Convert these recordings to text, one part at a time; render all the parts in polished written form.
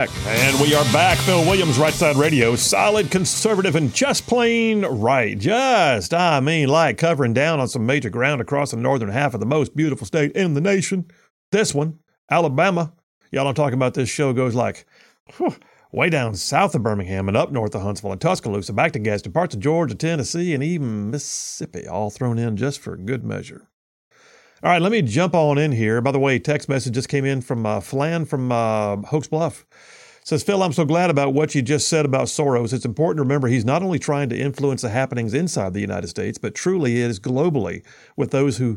And we are back. Phil Williams, Right Side Radio. Solid, conservative, and just plain right. Like covering down on some major ground across the northern half of the most beautiful state in the nation. This one, Alabama. Y'all don't talk about this show goes like way down south of Birmingham and up north of Huntsville and Tuscaloosa, back to Gadsden, parts of Georgia, Tennessee, and even Mississippi, all thrown in just for good measure. All right, let me jump on in here. By the way, text message just came in from Flan from Hoax Bluff. Says, Phil, I'm so glad about what you just said about Soros. It's important to remember he's not only trying to influence the happenings inside the United States, but truly it is globally with those who,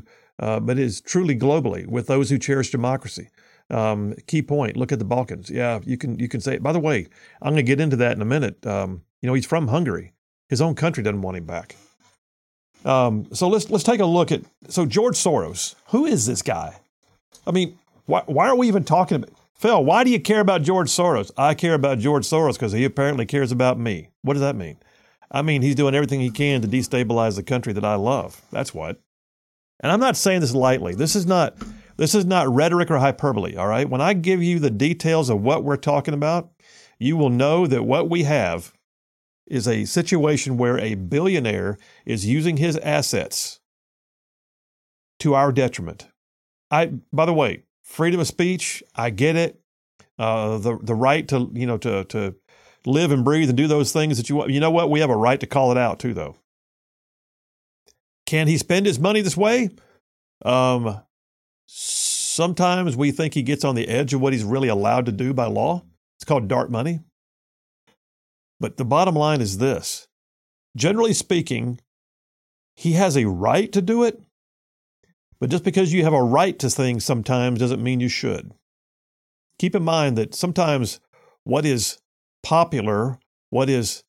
cherish democracy. Key point. Look at the Balkans. Yeah, you can say it. By the way, I'm going to get into that in a minute. He's from Hungary. His own country doesn't want him back. So let's take a look at George Soros. Who is this guy? I mean, why are we even talking about? Phil, why do you care about George Soros? I care about George Soros because he apparently cares about me. What does that mean? I mean, he's doing everything he can to destabilize the country that I love. That's what. And I'm not saying this lightly. This is not rhetoric or hyperbole, all right? When I give you the details of what we're talking about, you will know that what we have is a situation where a billionaire is using his assets to our detriment. By the way, freedom of speech, I get it. The right to live and breathe and do those things that you want. You know what? We have a right to call it out too, though. Can he spend his money this way? Sometimes we think he gets on the edge of what he's really allowed to do by law. It's called dark money. But the bottom line is this. Generally speaking, he has a right to do it. But just because you have a right to things sometimes doesn't mean you should. Keep in mind that sometimes what is popular, what is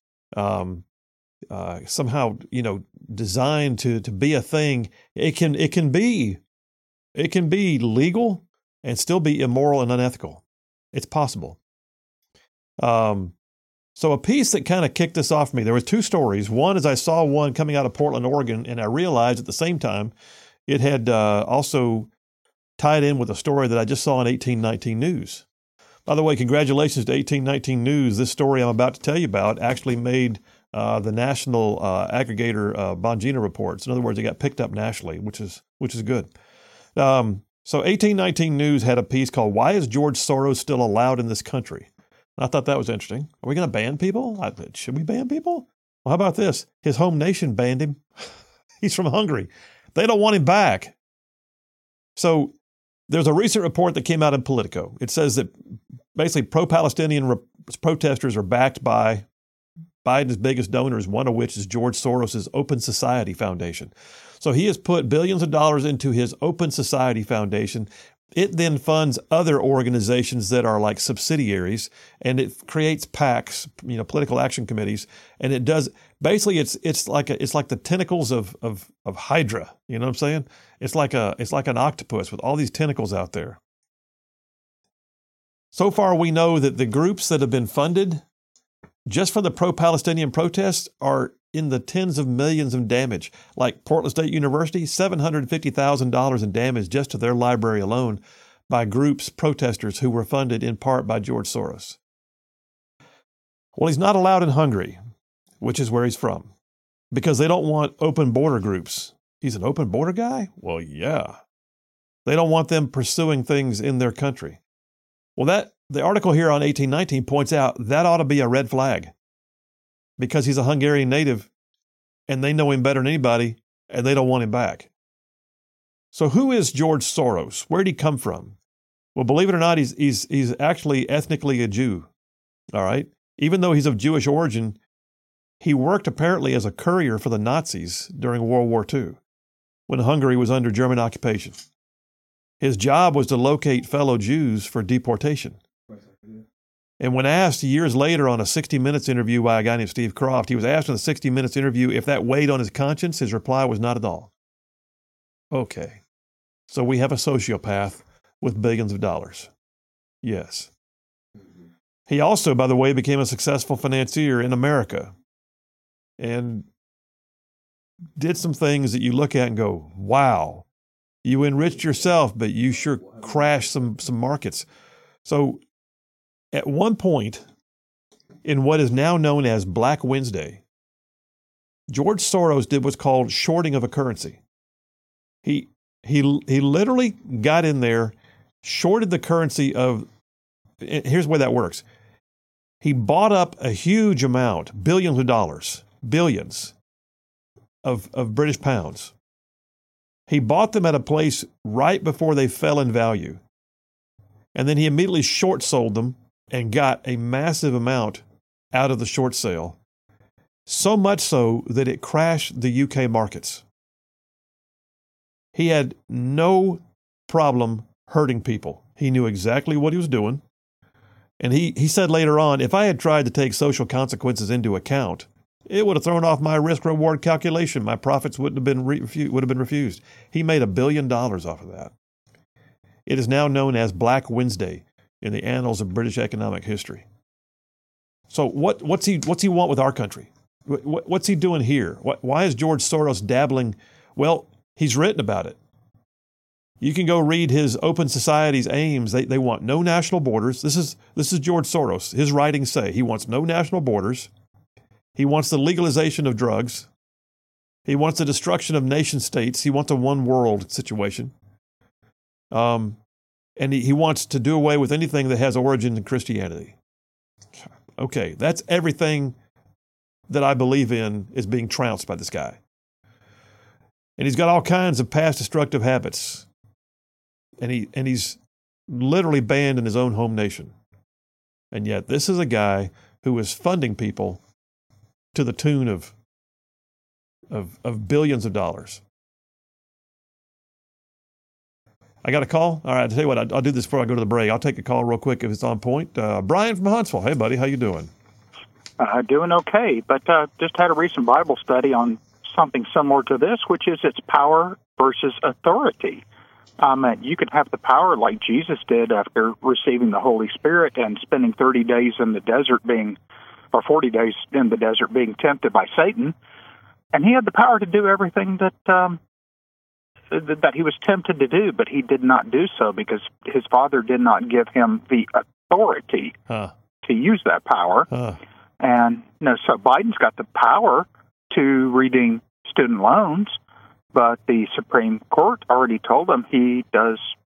somehow designed to be a thing, it can be legal and still be immoral and unethical. It's possible. So a piece that kind of kicked this off for me, there was two stories. One is I saw one coming out of Portland, Oregon, and I realized at the same time it had also tied in with a story that I just saw on 1819 News. By the way, congratulations to 1819 News. This story I'm about to tell you about actually made the national aggregator Bongino reports. In other words, it got picked up nationally, which is good. So 1819 News had a piece called "Why is George Soros Still Allowed in This Country?" I thought that was interesting. Are we going to ban people? Should we ban people? Well, how about this? His home nation banned him. He's from Hungary. They don't want him back. So there's a recent report that came out in Politico. It says that basically pro-Palestinian protesters are backed by Biden's biggest donors, one of which is George Soros' Open Society Foundation. So he has put billions of dollars into his Open Society Foundation. It then funds other organizations that are like subsidiaries, and it creates PACs, political action committees, and it does basically it's like the tentacles of Hydra. You know what I'm saying? It's like an octopus with all these tentacles out there. So far, we know that the groups that have been funded just for the pro-Palestinian protests are in the tens of millions of damage. Like Portland State University, $750,000 in damage just to their library alone by groups, protesters who were funded in part by George Soros. Well, he's not allowed in Hungary, which is where he's from, because they don't want open border groups. He's an open border guy? Well, yeah. They don't want them pursuing things in their country. Well, the article here on 1819 points out that ought to be a red flag, because he's a Hungarian native and they know him better than anybody and they don't want him back. So who is George Soros? Where did he come from? Well, believe it or not, he's actually ethnically a Jew. All right. Even though he's of Jewish origin, he worked apparently as a courier for the Nazis during World War II when Hungary was under German occupation. His job was to locate fellow Jews for deportation. And when asked years later on a 60 Minutes interview by a guy named Steve Croft, he was asked in the 60 Minutes interview if that weighed on his conscience. His reply was not at all. Okay. So we have a sociopath with billions of dollars. Yes. He also, by the way, became a successful financier in America and did some things that you look at and go, wow, you enriched yourself, but you sure crashed some markets. So At one point, in what is now known as Black Wednesday, George Soros did what's called shorting of a currency. He literally got in there, shorted the currency of, here's the way that works. He bought up a huge amount, billions of dollars, billions of British pounds. He bought them at a place right before they fell in value. And then he immediately short sold them and got a massive amount out of the short sale. So much so that it crashed the UK markets. He had no problem hurting people. He knew exactly what he was doing. And he said later on, if I had tried to take social consequences into account, it would have thrown off my risk-reward calculation. My profits would have been refused. He made $1 billion off of that. It is now known as Black Wednesday in the annals of British economic history. So what's he want with our country? What's he doing here? Why is George Soros dabbling? Well, he's written about it. You can go read his Open Society's aims. They want no national borders. This is George Soros. His writings say he wants no national borders. He wants the legalization of drugs. He wants the destruction of nation states. He wants a one world situation. And he wants to do away with anything that has origin in Christianity. Okay, that's everything that I believe in is being trounced by this guy. And he's got all kinds of past destructive habits. And he's literally banned in his own home nation. And yet this is a guy who is funding people to the tune of billions of dollars. I got a call? All right, I'll tell you what, I'll do this before I go to the break. I'll take a call real quick if it's on point. Brian from Huntsville. Hey, buddy, how you doing? Doing okay, but just had a recent Bible study on something similar to this, which is its power versus authority. You can have the power like Jesus did after receiving the Holy Spirit and spending 30 days in the desert 40 days in the desert being tempted by Satan, and he had the power to do everything that he was tempted to do, but he did not do so because his Father did not give him the authority to use that power. And so Biden's got the power to redeem student loans, but the Supreme Court already told him he does.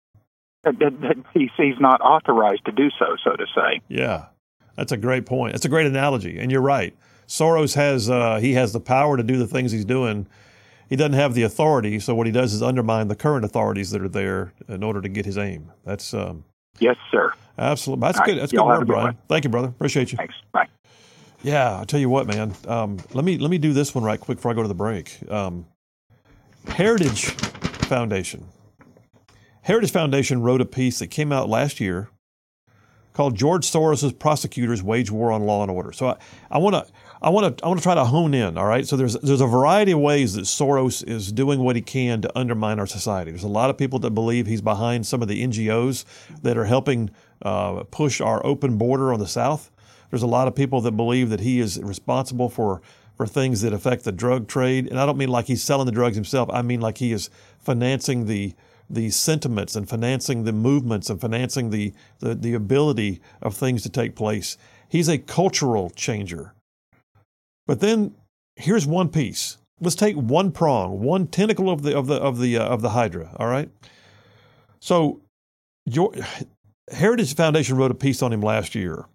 He's not authorized to do so, so to say. Yeah, that's a great point. That's a great analogy, and you're right. Soros has the power to do the things he's doing. He doesn't have the authority, so what he does is undermine the current authorities that are there in order to get his aim. That's yes, sir. Absolutely. That's good. That's good word, Brian. Thank you, brother. Appreciate you. Thanks. Bye. Yeah, I'll tell you what, man. Let me do this one right quick before I go to the break. Heritage Foundation. Heritage Foundation wrote a piece that came out last year called "George Soros' Prosecutors Wage War on Law and Order." So I want to try to hone in. All right. So there's a variety of ways that Soros is doing what he can to undermine our society. There's a lot of people that believe he's behind some of the NGOs that are helping push our open border on the South. There's a lot of people that believe that he is responsible for things that affect the drug trade. And I don't mean like he's selling the drugs himself. I mean like he is financing the sentiments and financing the movements and financing the ability of things to take place. He's a cultural changer. But then here's one piece. Let's take one prong, one tentacle of the Hydra. All right. So Heritage Foundation wrote a piece on him last year.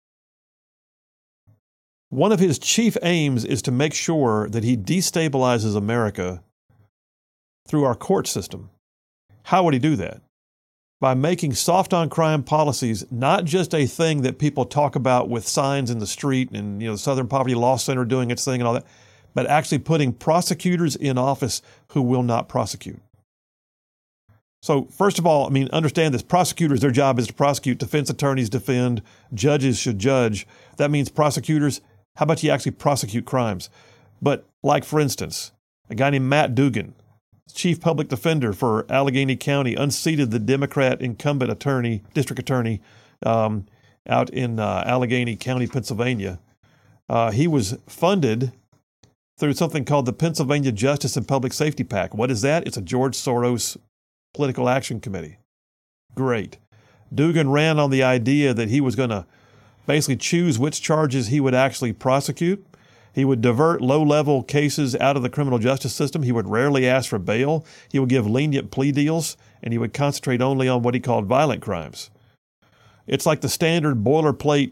One of his chief aims is to make sure that he destabilizes America through our court system. How would he do that? By making soft on crime policies not just a thing that people talk about with signs in the street and the Southern Poverty Law Center doing its thing and all that, but actually putting prosecutors in office who will not prosecute. So first of all, understand this. Prosecutors, their job is to prosecute. Defense attorneys defend. Judges should judge. That means prosecutors, how about you actually prosecute crimes? But like, for instance, a guy named Matt Dugan, chief public defender for Allegheny County, unseated the Democrat incumbent district attorney out in Allegheny County, Pennsylvania. He was funded through something called the Pennsylvania Justice and Public Safety PAC. What is that? It's a George Soros political action committee. Great. Dugan ran on the idea that he was going to basically choose which charges he would actually prosecute. He would divert low-level cases out of the criminal justice system. He would rarely ask for bail. He would give lenient plea deals, and he would concentrate only on what he called violent crimes. It's like the standard boilerplate,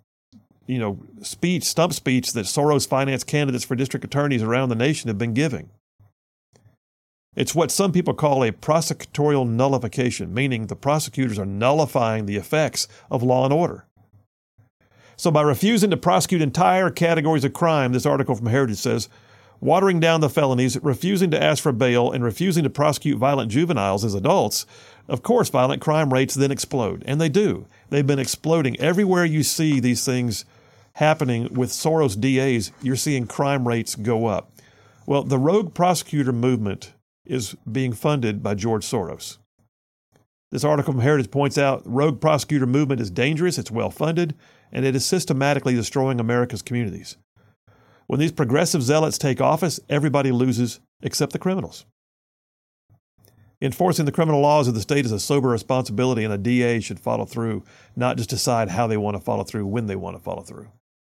stump speech that Soros-financed candidates for district attorneys around the nation have been giving. It's what some people call a prosecutorial nullification, meaning the prosecutors are nullifying the effects of law and order. So by refusing to prosecute entire categories of crime, this article from Heritage says, watering down the felonies, refusing to ask for bail, and refusing to prosecute violent juveniles as adults, of course violent crime rates then explode. And they do. They've been exploding. Everywhere you see these things happening with Soros DAs, you're seeing crime rates go up. Well, the rogue prosecutor movement is being funded by George Soros. This article from Heritage points out the rogue prosecutor movement is dangerous, it's well-funded, and it is systematically destroying America's communities. When these progressive zealots take office, everybody loses except the criminals. Enforcing the criminal laws of the state is a sober responsibility, and a DA should follow through, not just decide how they want to follow through, when they want to follow through.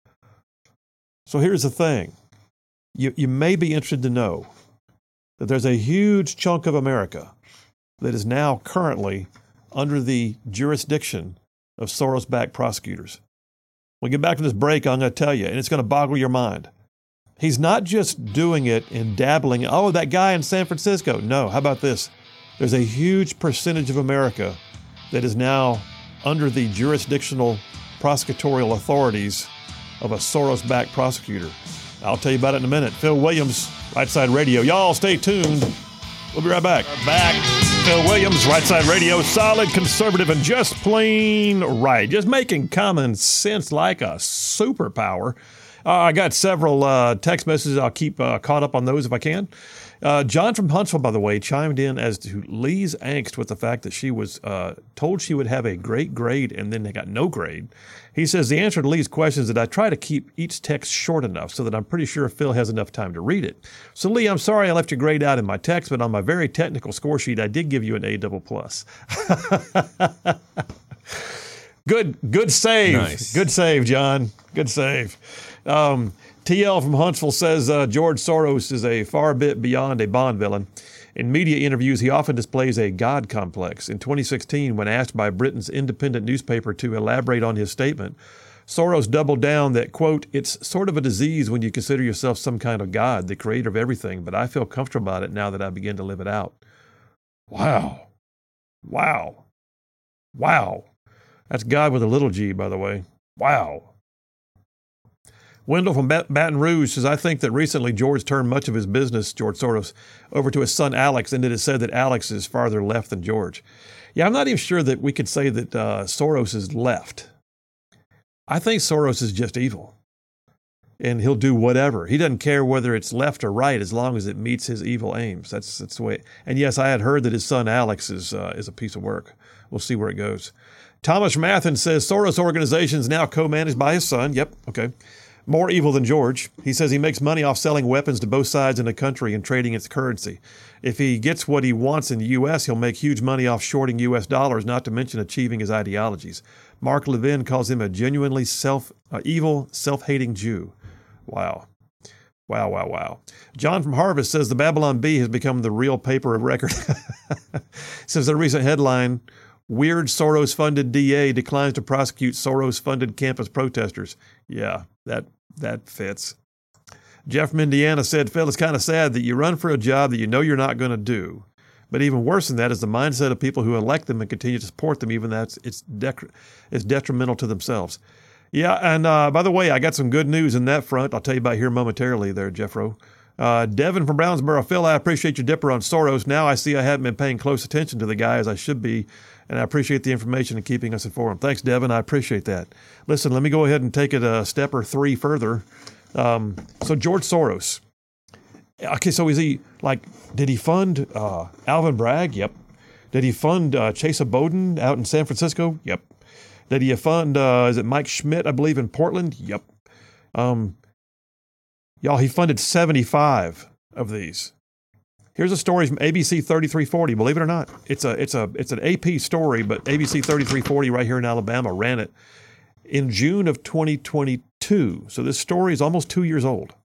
So here's the thing. You may be interested to know that there's a huge chunk of America that is now currently under the jurisdiction of Soros-backed prosecutors. When we get back to this break, I'm going to tell you, and it's going to boggle your mind. He's not just doing it and dabbling, that guy in San Francisco. No, how about this? There's a huge percentage of America that is now under the jurisdictional prosecutorial authorities of a Soros-backed prosecutor. I'll tell you about it in a minute. Phil Williams, Right Side Radio. Y'all stay tuned. We'll be right back. Phil Williams, Right Side Radio, solid, conservative, and just plain right. Just making common sense like a superpower. I got several text messages. I'll keep caught up on those if I can. John from Huntsville, by the way, chimed in as to Lee's angst with the fact that she was told she would have a great grade and then they got no grade. He says the answer to Lee's question is that I try to keep each text short enough so that I'm pretty sure Phil has enough time to read it. So Lee, I'm sorry I left your grade out in my text, but on my very technical score sheet, I did give you an A++. Good save. Nice. Good save, John. Good save. TL from Huntsville says George Soros is a far bit beyond a Bond villain. In media interviews, he often displays a God complex. In 2016, when asked by Britain's independent newspaper to elaborate on his statement, Soros doubled down that, quote, it's sort of a disease when you consider yourself some kind of God, the creator of everything, but I feel comfortable about it now that I begin to live it out. Wow. Wow. Wow. That's God with a little g, by the way. Wow. Wendell from Baton Rouge says, I think that recently George turned much of his business, George Soros, over to his son Alex, and it is said that Alex is farther left than George. Yeah, I'm not even sure that we could say that Soros is left. I think Soros is just evil, and he'll do whatever. He doesn't care whether it's left or right as long as it meets his evil aims. That's the way. And yes, I had heard that his son Alex is a piece of work. We'll see where it goes. Thomas from Athens says, Soros organization is now co-managed by his son. Yep, okay. More evil than George. He says he makes money off selling weapons to both sides in the country and trading its currency. If he gets what he wants in the U.S., he'll make huge money off shorting U.S. dollars, not to mention achieving his ideologies. Mark Levin calls him a genuinely evil, self-hating Jew. Wow. Wow, wow, wow. John from Harvest says the Babylon Bee has become the real paper of record. Says the recent headline, Weird Soros-funded DA declines to prosecute Soros-funded campus protesters. Yeah, that fits. Jeff from Indiana said, Phil, it's kind of sad that you run for a job that you know you're not going to do. But even worse than that is the mindset of people who elect them and continue to support them, even though it's detrimental to themselves. Yeah, and by the way, I got some good news in that front. I'll tell you about here momentarily there, Jeffro. Devin from Brownsboro, Phil, I appreciate your dipper on Soros. Now I see I haven't been paying close attention to the guy as I should be, and I appreciate the information and keeping us informed. Thanks, Devin. I appreciate that. Listen, let me go ahead and take it a step or three further. So George Soros. Okay, so is he, did he fund Alvin Bragg? Yep. Did he fund Chesa Bowden out in San Francisco? Yep. Did he fund, is it Mike Schmidt, I believe, in Portland? Yep. Y'all, he funded 75 of these. Here's a story from ABC 3340. Believe it or not, it's an AP story, but ABC 3340 right here in Alabama ran it in June of 2022. So this story is almost 2 years old.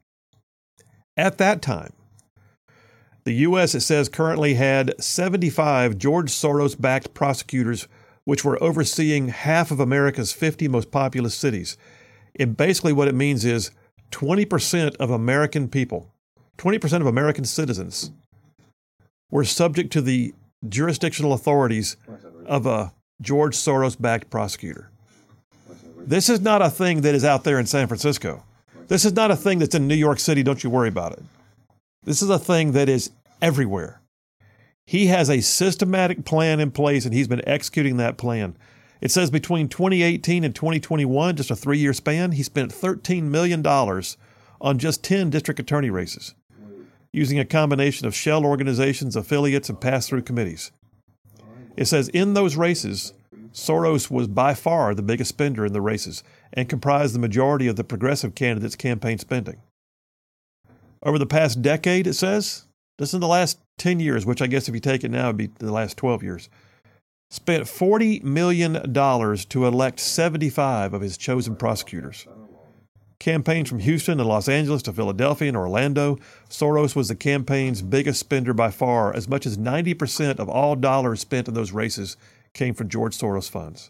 At that time, the U.S., it says, currently had 75 George Soros-backed prosecutors, which were overseeing half of America's 50 most populous cities. And basically what it means is 20% of American people, 20% of American citizens were subject to the jurisdictional authorities of a George Soros-backed prosecutor. This is not a thing that is out there in San Francisco. This is not a thing that's in New York City. Don't you worry about it. This is a thing that is everywhere. He has a systematic plan in place, and he's been executing that plan. It says between 2018 and 2021, just a 3-year span, he spent $13 million on just 10 district attorney races, using a combination of shell organizations, affiliates, and pass-through committees. It says in those races, Soros was by far the biggest spender in the races and comprised the majority of the progressive candidates' campaign spending. Over the past decade, it says, this is the last 10 years, which I guess if you take it now, would be the last 12 years, spent $40 million to elect 75 of his chosen prosecutors. Campaigns from Houston and Los Angeles to Philadelphia and Orlando, Soros was the campaign's biggest spender by far. As much as 90% of all dollars spent in those races came from George Soros funds.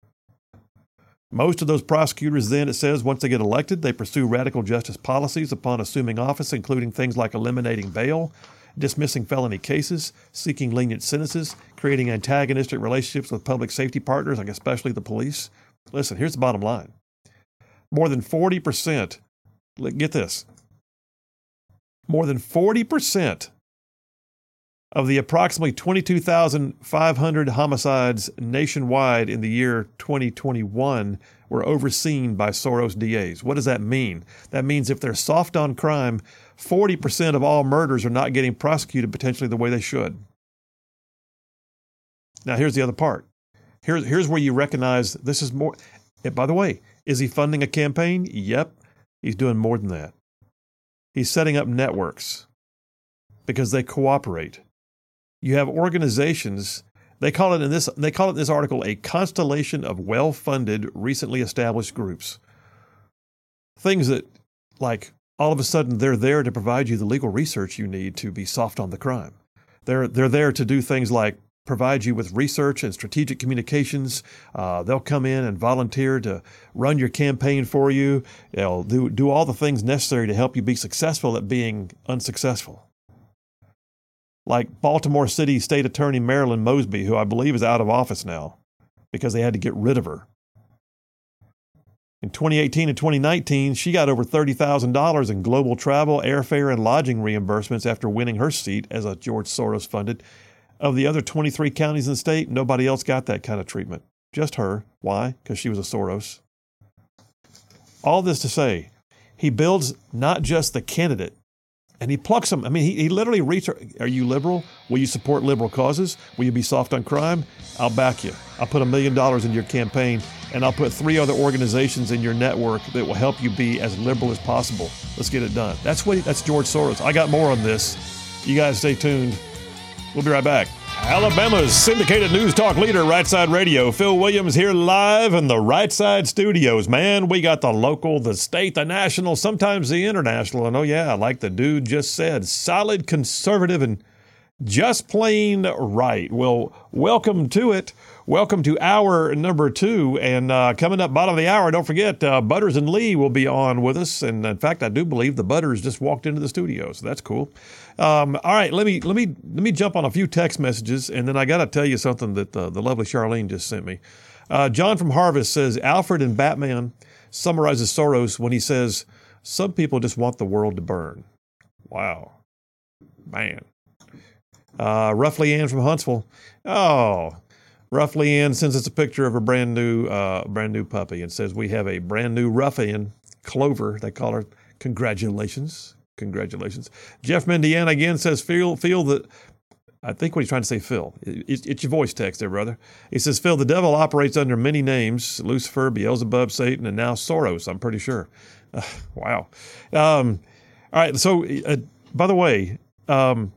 Most of those prosecutors then, it says, once they get elected, they pursue radical justice policies upon assuming office, including things like eliminating bail, dismissing felony cases, seeking lenient sentences, creating antagonistic relationships with public safety partners, like especially the police. Listen, here's the bottom line. More than 40%, get this, more than 40% of the approximately 22,500 homicides nationwide in the year 2021 were overseen by Soros DAs. What does that mean? That means if they're soft on crime, 40% of all murders are not getting prosecuted potentially the way they should. Now, here's the other part. Here's where you recognize this is more. And by the way, is he funding a campaign? Yep. He's doing more than that. He's setting up networks because they cooperate. You have organizations, they call it in this article a constellation of well-funded, recently established groups. Things that, like, all of a sudden they're there to provide you the legal research you need to be soft on the crime. They're there to do things like provide you with research and strategic communications. They'll come in and volunteer to run your campaign for you. They'll do all the things necessary to help you be successful at being unsuccessful. Like Baltimore City State Attorney Marilyn Mosby, who I believe is out of office now because they had to get rid of her. In 2018 and 2019, she got over $30,000 in global travel, airfare, and lodging reimbursements after winning her seat as a George Soros funded. Of the other 23 counties in the state, nobody else got that kind of treatment. Just her. Why? Because she was a Soros. All this to say, he builds not just the candidate, and he plucks them. I mean, he literally are you liberal? Will you support liberal causes? Will you be soft on crime? I'll back you. I'll put $1 million in your campaign, and I'll put 3 other organizations in your network that will help you be as liberal as possible. Let's get it done. That's George Soros. I got more on this. You guys stay tuned. We'll be right back. Alabama's syndicated news talk leader, Right Side Radio. Phil Williams here live in the Right Side studios. Man, we got the local, the state, the national, sometimes the international. And oh yeah, like the dude just said, solid conservative and just plain right. Well, welcome to it. Welcome to hour number 2. And coming up bottom of the hour, don't forget, Butters and Lee will be on with us. And in fact, I do believe the Butters just walked into the studio, so that's cool. All right, let me jump on a few text messages, and then I got to tell you something that the lovely Charlene just sent me. John from Harvest says, Alfred in Batman summarizes Soros when he says, some people just want the world to burn. Wow. Man. Roughly Ann from Huntsville. Oh, Roughly Ann sends us a picture of a brand new puppy and says, we have a brand new ruffian, Clover, they call her. Congratulations. Jeff Mendiana again says, feel that, I think what he's trying to say, Phil. It's your voice text there, brother. He says, Phil, the devil operates under many names, Lucifer, Beelzebub, Satan, and now Soros, I'm pretty sure. Wow. All right, so, by the way,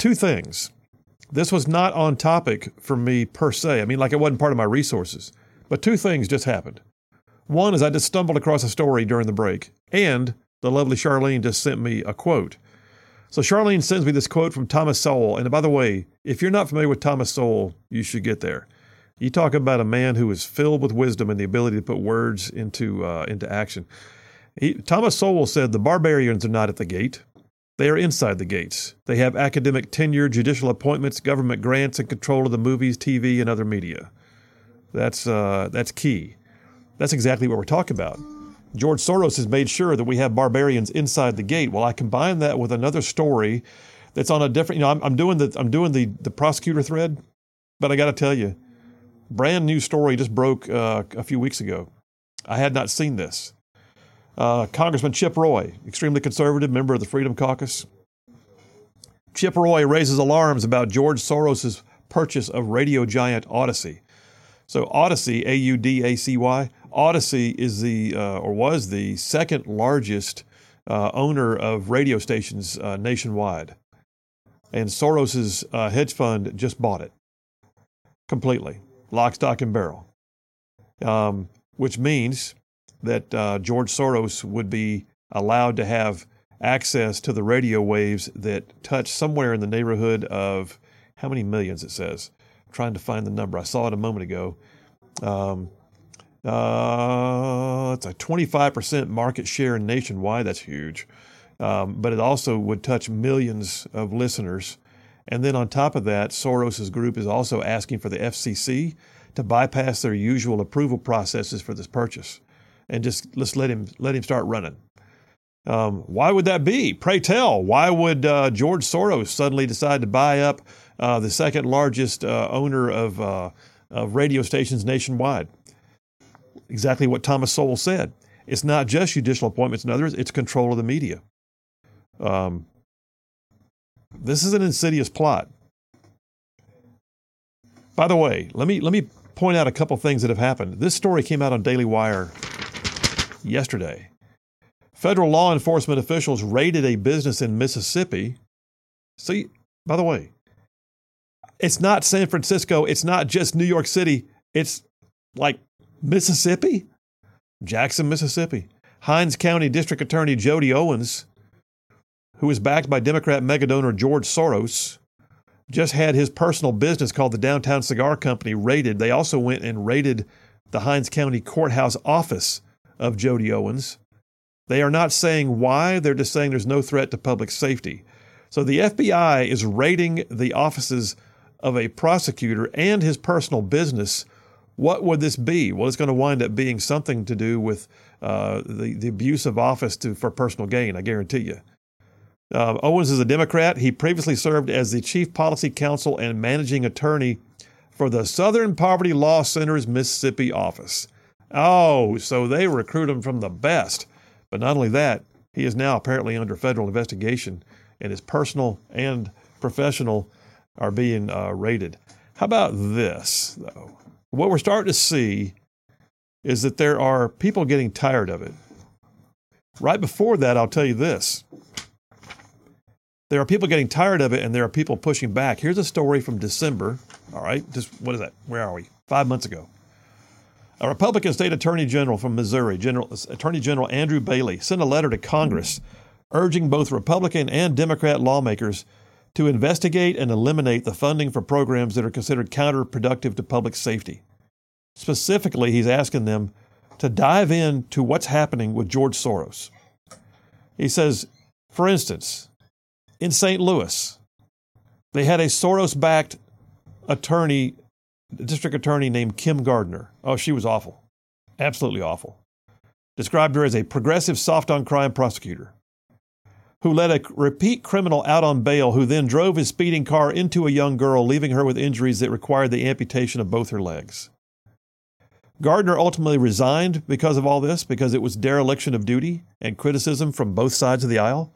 two things. This was not on topic for me per se. I mean, like it wasn't part of my resources. But two things just happened. One is I just stumbled across a story during the break, and the lovely Charlene just sent me a quote. So Charlene sends me this quote from Thomas Sowell. And by the way, if you're not familiar with Thomas Sowell, you should get there. You talk about a man who is filled with wisdom and the ability to put words into action. Thomas Sowell said, "The barbarians are not at the gate. They are inside the gates. They have academic tenure, judicial appointments, government grants, and control of the movies, TV, and other media." That's key. That's exactly what we're talking about. George Soros has made sure that we have barbarians inside the gate. Well, I combine that with another story that's on a different. I'm doing the prosecutor thread, but I got to tell you, brand new story just broke a few weeks ago. I had not seen this. Congressman Chip Roy, extremely conservative member of the Freedom Caucus. Chip Roy raises alarms about George Soros's purchase of radio giant Audacy. So Audacy, Audacy, Audacy is was the second largest owner of radio stations nationwide. And Soros's hedge fund just bought it completely, lock, stock, and barrel, which means that George Soros would be allowed to have access to the radio waves that touch somewhere in the neighborhood of how many millions it says. I'm trying to find the number. I saw it a moment ago. It's a 25% market share nationwide. That's huge. But it also would touch millions of listeners. And then on top of that, Soros's group is also asking for the FCC to bypass their usual approval processes for this purchase and just let's let him start running. Why would that be? Pray tell. Why would George Soros suddenly decide to buy up the second largest owner of radio stations nationwide? Exactly what Thomas Sowell said. It's not just judicial appointments and others, it's control of the media. This is an insidious plot. By the way, let me point out a couple things that have happened. This story came out on Daily Wire yesterday. Federal law enforcement officials raided a business in Mississippi. See, by the way, it's not San Francisco. It's not just New York City. It's like Mississippi, Jackson, Mississippi. Hinds County District Attorney Jody Owens, who is backed by Democrat megadonor George Soros, just had his personal business called the Downtown Cigar Company raided. They also went and raided the Hinds County Courthouse office of Jody Owens. They are not saying why. They're just saying there's no threat to public safety. So the FBI is raiding the offices of a prosecutor and his personal business. What would this be? Well, it's going to wind up being something to do with the abuse of office for personal gain, I guarantee you. Owens is a Democrat. He previously served as the Chief Policy Counsel and Managing Attorney for the Southern Poverty Law Center's Mississippi office. Oh, so they recruit him from the best. But not only that, he is now apparently under federal investigation, and his personal and professional are being raided. How about this, though? What we're starting to see is that there are people getting tired of it. Right before that, I'll tell you this. There are people getting tired of it, and there are people pushing back. Here's a story from December. All right, what is that? Where are we? 5 months ago. A Republican state attorney general from Missouri, Attorney General Andrew Bailey, sent a letter to Congress urging both Republican and Democrat lawmakers to investigate and eliminate the funding for programs that are considered counterproductive to public safety. Specifically, he's asking them to dive into what's happening with George Soros. He says, for instance, in St. Louis, they had a Soros-backed district attorney named Kim Gardner. Oh, she was awful. Absolutely awful. Described her as a progressive soft-on-crime prosecutor who let a repeat criminal out on bail who then drove his speeding car into a young girl, leaving her with injuries that required the amputation of both her legs. Gardner ultimately resigned because of all this, because it was dereliction of duty and criticism from both sides of the aisle.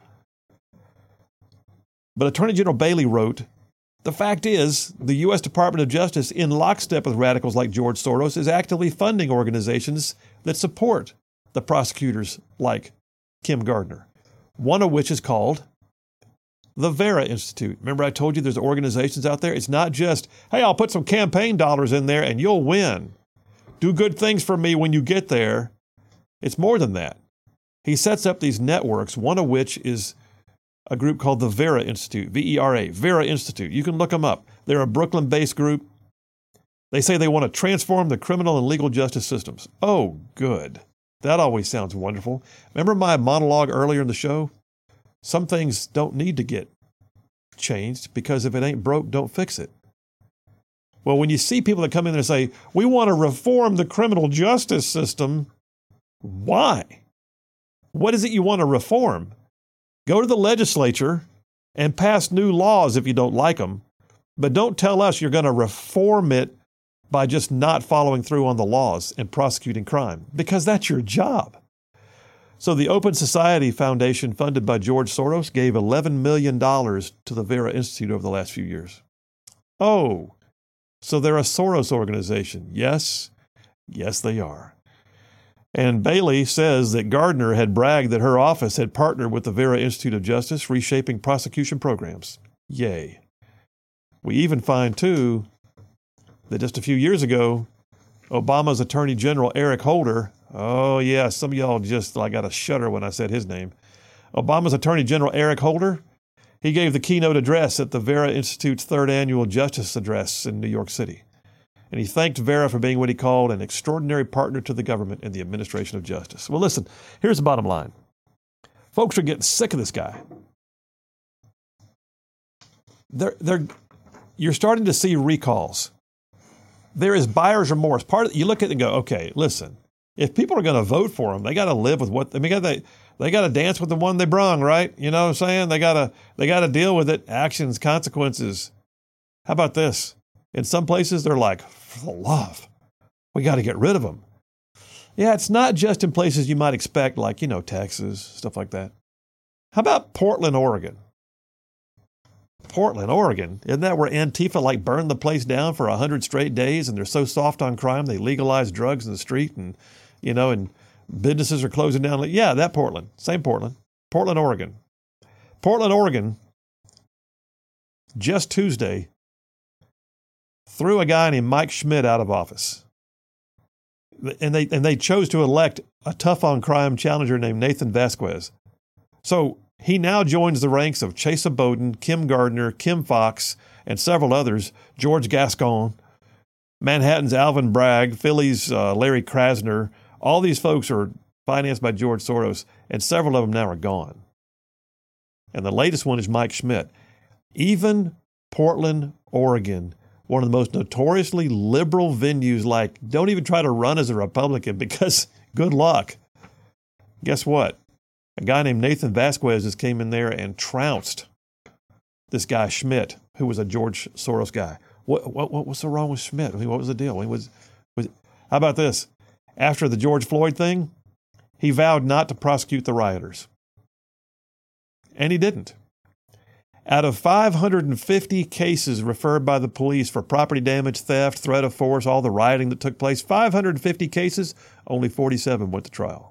But Attorney General Bailey wrote, the fact is, the U.S. Department of Justice, in lockstep with radicals like George Soros, is actively funding organizations that support the prosecutors like Kim Gardner, one of which is called The Vera Institute. Remember I told you there's organizations out there? It's not just, hey, I'll put some campaign dollars in there and you'll win. Do good things for me when you get there. It's more than that. He sets up these networks, one of which is a group called the Vera Institute, V-E-R-A, Vera Institute. You can look them up. They're a Brooklyn-based group. They say they want to transform the criminal and legal justice systems. Oh, good. That always sounds wonderful. Remember my monologue earlier in the show? Some things don't need to get changed because if it ain't broke, don't fix it. Well, when you see people that come in there and say, we want to reform the criminal justice system, why? What is it you want to reform? Go to the legislature and pass new laws if you don't like them, but don't tell us you're going to reform it by just not following through on the laws and prosecuting crime, because that's your job. So the Open Society Foundation, funded by George Soros, gave $11 million to the Vera Institute over the last few years. Oh, so they're a Soros organization. Yes, they are. And Bailey says that Gardner had bragged that her office had partnered with the Vera Institute of Justice, reshaping prosecution programs. Yay. We even find, too, that just a few years ago, Obama's Attorney General Eric Holder, oh yeah, some of y'all just like got a shudder when I said his name. Obama's Attorney General Eric Holder, he gave the keynote address at the Vera Institute's third annual Justice Address in New York City. And he thanked Vera for being what he called an extraordinary partner to the government in the administration of justice. Well, listen, here's the bottom line. Folks are getting sick of this guy. You're starting to see recalls. There is buyer's remorse. You look at it and go, okay, listen, if people are going to vote for them, they got to live with what, they got to dance with the one they brung, right? You know what I'm saying? They got to deal with it. Actions, consequences. How about this? In some places, they're like, for the love, we got to get rid of them. Yeah, it's not just in places you might expect, like, Texas, stuff like that. How about Portland, Oregon? Portland, Oregon. Isn't that where Antifa burned the place down for 100 straight days and they're so soft on crime they legalize drugs in the street and businesses are closing down? Yeah, that Portland. Same Portland. Portland, Oregon. Portland, Oregon, just Tuesday, threw a guy named Mike Schmidt out of office. And they chose to elect a tough on crime challenger named Nathan Vasquez. So he now joins the ranks of Chesa Bowden, Kim Gardner, Kim Fox, and several others, George Gascon, Manhattan's Alvin Bragg, Philly's Larry Krasner. All these folks are financed by George Soros, and several of them now are gone. And the latest one is Mike Schmidt. Even Portland, Oregon, one of the most notoriously liberal venues, don't even try to run as a Republican because good luck. Guess what? A guy named Nathan Vasquez just came in there and trounced this guy Schmidt, who was a George Soros guy. What's so wrong with Schmidt? What was the deal? How about this? After the George Floyd thing, he vowed not to prosecute the rioters. And he didn't. Out of 550 cases referred by the police for property damage, theft, threat of force, all the rioting that took place, 550 cases, only 47 went to trial.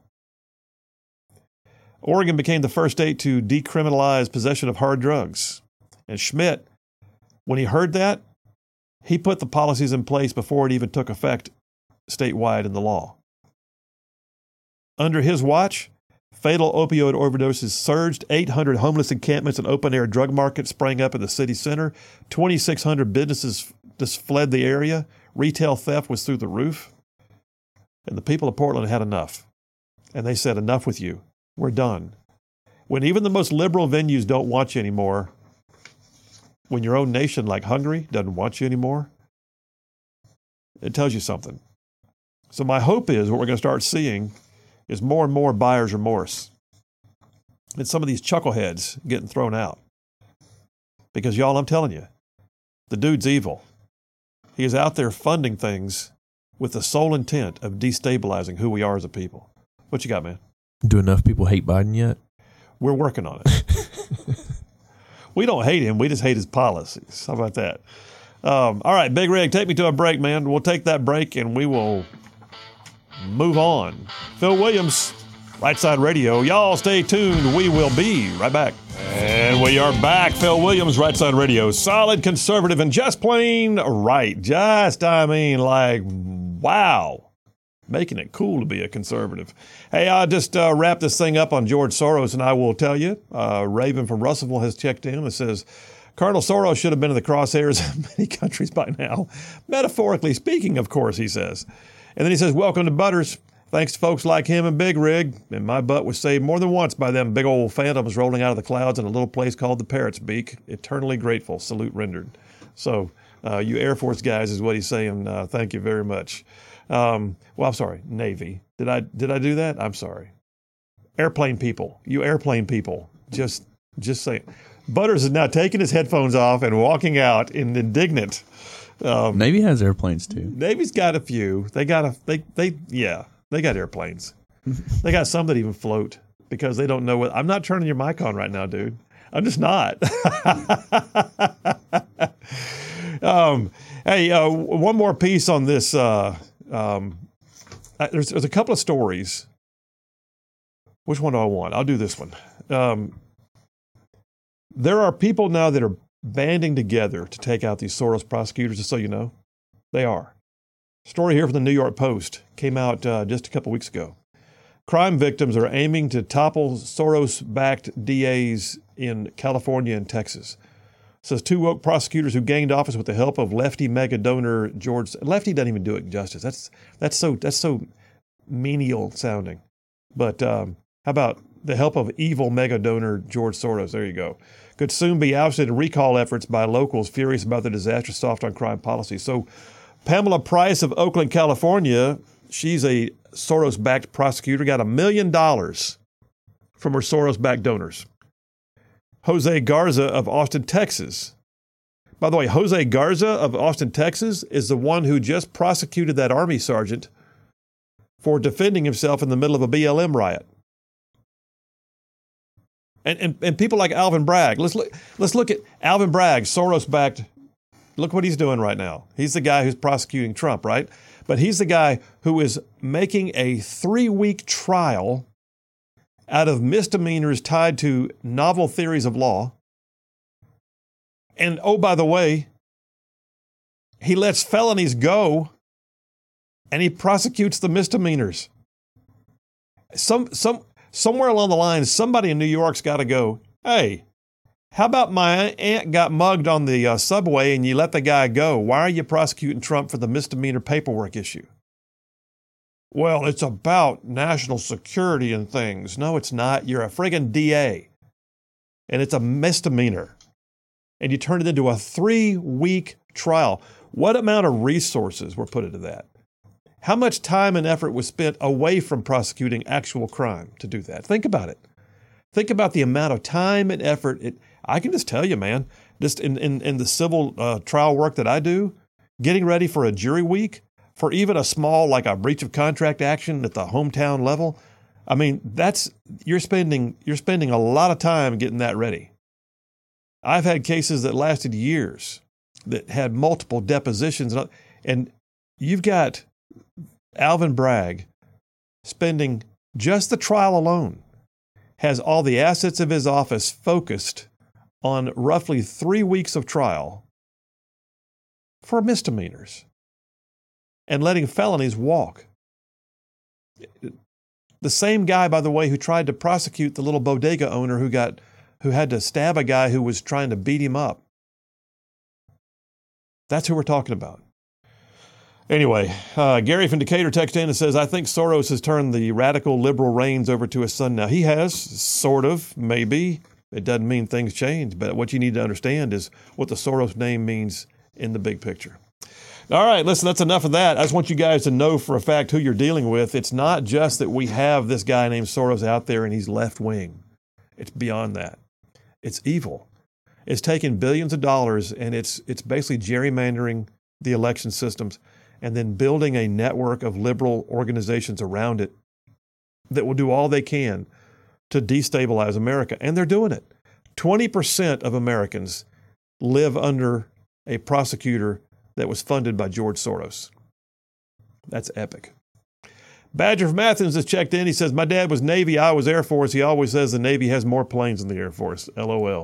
Oregon became the first state to decriminalize possession of hard drugs. And Schmidt, when he heard that, he put the policies in place before it even took effect statewide in the law. Under his watch, fatal opioid overdoses surged. 800 homeless encampments and open-air drug markets sprang up in the city center. 2,600 businesses just fled the area. Retail theft was through the roof. And the people of Portland had enough. And they said, enough with you. We're done. When even the most liberal venues don't want you anymore, when your own nation, like Hungary, doesn't want you anymore, it tells you something. So my hope is what we're going to start seeing is more and more buyer's remorse. And some of these chuckleheads getting thrown out. Because y'all, I'm telling you, the dude's evil. He is out there funding things with the sole intent of destabilizing who we are as a people. What you got, man? Do enough people hate Biden yet? We're working on it. We don't hate him. We just hate his policies. How about that? All right, Big Rig, take me to a break, man. We'll take that break and we will move on. Phil Williams, Right Side Radio. Y'all stay tuned. We will be right back. And And we are back. Phil Williams, Right Side Radio. Solid conservative and just plain right. Like, wow. Making it cool to be a conservative. Hey, I'll just wrap this thing up on George Soros, and I will tell you, Raven from Russellville has checked in and says, Colonel Soros should have been in the crosshairs of many countries by now. Metaphorically speaking, of course, he says. And then he says, welcome to Butters. Thanks to folks like him and Big Rig. And my butt was saved more than once by them big old phantoms rolling out of the clouds in a little place called the Parrot's Beak. Eternally grateful. Salute rendered. So, you Air Force guys is what he's saying. Thank you very much. Well, I'm sorry, Navy. Did I do that? I'm sorry. Airplane people. You airplane people. Just saying. Butters is now taking his headphones off and walking out in indignant. Navy has airplanes too. Navy's got a few. They got airplanes. They got some that even float because they don't know what. I'm not turning your mic on right now, dude. I'm just not. Hey, one more piece on this. There's a couple of stories. Which one do I want? I'll do this one. There are people now that are banding together to take out these Soros prosecutors, just so you know. They are. Story here from the New York Post came out just a couple weeks ago. Crime victims are aiming to topple Soros-backed DAs in California and Texas. It says two woke prosecutors who gained office with the help of lefty mega donor George. Lefty doesn't even do it justice. That's so menial sounding. But how about the help of evil mega donor George Soros? There you go. Could soon be ousted in recall efforts by locals furious about the disastrous soft on crime policy. So Pamela Price of Oakland, California, she's a Soros-backed prosecutor, got $1 million from her Soros-backed donors. Jose Garza of Austin, Texas. By the way, Jose Garza of Austin, Texas is the one who just prosecuted that Army sergeant for defending himself in the middle of a BLM riot. And people like Alvin Bragg. Let's look at Alvin Bragg, Soros-backed. Look what he's doing right now. He's the guy who's prosecuting Trump, right? But he's the guy who is making a 3-week trial out of misdemeanors tied to novel theories of law. And oh, by the way, he lets felonies go and he prosecutes the misdemeanors. Somewhere along the line, somebody in New York's got to go, hey, how about my aunt got mugged on the subway and you let the guy go? Why are you prosecuting Trump for the misdemeanor paperwork issue? Well, it's about national security and things. No, it's not. You're a friggin' DA. And it's a misdemeanor. And you turn it into a 3-week trial. What amount of resources were put into that? How much time and effort was spent away from prosecuting actual crime to do that? Think about it. Think about the amount of time and effort. I can just tell you, man, just in the civil trial work that I do, getting ready for a jury week, for even a small, like a breach of contract action at the hometown level, I mean, you're spending a lot of time getting that ready. I've had cases that lasted years that had multiple depositions, and you've got Alvin Bragg spending just the trial alone, has all the assets of his office focused on roughly 3 weeks of trial for misdemeanors and letting felonies walk. The same guy, by the way, who tried to prosecute the little bodega owner who had to stab a guy who was trying to beat him up. That's who we're talking about. Anyway, Gary from Decatur texted in and says, I think Soros has turned the radical liberal reins over to his son now. He has, sort of, maybe. It doesn't mean things change, but what you need to understand is what the Soros name means in the big picture. All right, listen, that's enough of that. I just want you guys to know for a fact who you're dealing with. It's not just that we have this guy named Soros out there and he's left-wing. It's beyond that. It's evil. It's taking billions of dollars and it's basically gerrymandering the election systems and then building a network of liberal organizations around it that will do all they can to destabilize America. And they're doing it. 20% of Americans live under a prosecutor that was funded by George Soros. That's epic. Badger from Athens has checked in. He says, my dad was Navy, I was Air Force. He always says the Navy has more planes than the Air Force. LOL.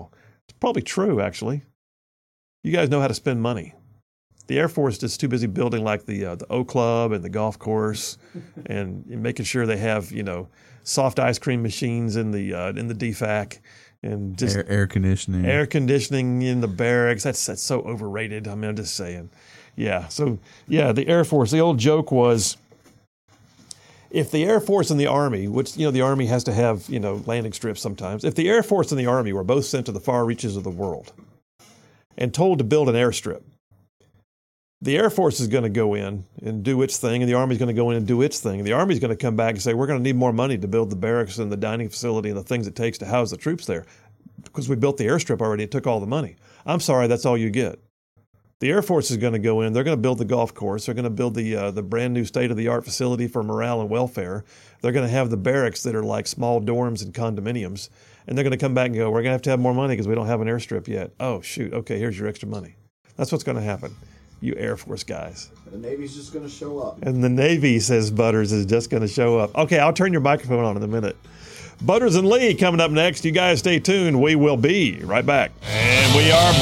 It's probably true, actually. You guys know how to spend money. The Air Force is too busy building like the O Club and the golf course, and making sure they have soft ice cream machines in the DFAC, and just air conditioning. Air conditioning in the barracks. That's so overrated. I mean, I'm just saying. Yeah. So yeah, the Air Force. The old joke was, if the Air Force and the Army, which the Army has to have landing strips sometimes. If the Air Force and the Army were both sent to the far reaches of the world and told to build an airstrip, the Air Force is going to go in and do its thing, and the Army is going to go in and do its thing. The Army is going to come back and say, we're going to need more money to build the barracks and the dining facility and the things it takes to house the troops there. Because we built the airstrip already, it took all the money. I'm sorry, that's all you get. The Air Force is going to go in, they're going to build the golf course, they're going to build the brand new state-of-the-art facility for morale and welfare. They're going to have the barracks that are like small dorms and condominiums. And they're going to come back and go, we're going to have more money because we don't have an airstrip yet. Oh, shoot, okay, here's your extra money. That's what's going to happen. You Air Force guys. The Navy's just going to show up. And the Navy, says Butters, is just going to show up. Okay, I'll turn your microphone on in a minute. Butters and Lee coming up next. You guys stay tuned. We will be right back. And we are